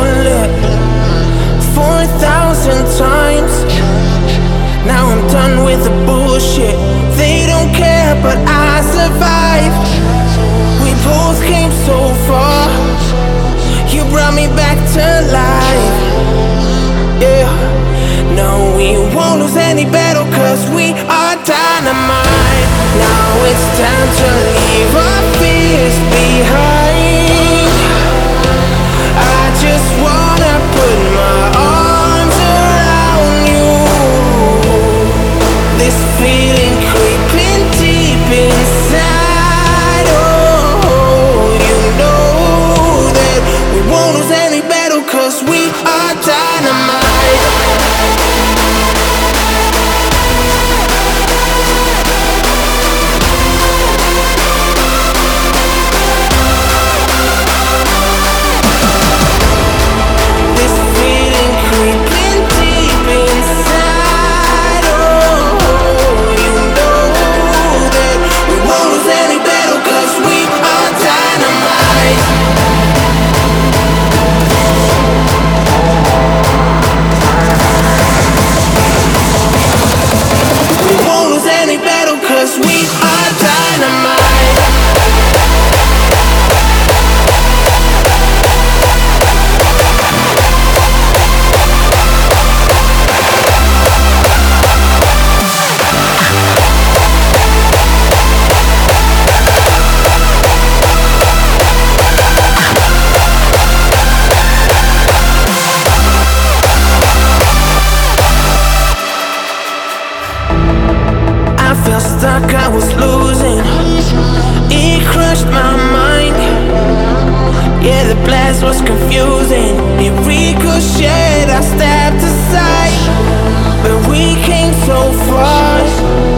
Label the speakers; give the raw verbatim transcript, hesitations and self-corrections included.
Speaker 1: sunlit four thousand times. Now I'm done with the bullshit. They don't care, but I survived. We both came so far. You brought me back to life. Yeah. No, we won't lose any battle, cause we are dynamite. Now it's time to leave our fears behind. I just wanna put my arms around you. This feeling creeping deep inside. Oh, you know that we won't lose any battle, cause we are dynamite. Stuck, I was losing. It crushed my mind. Yeah, the blast was confusing. It ricocheted, I stepped aside. But we came so far.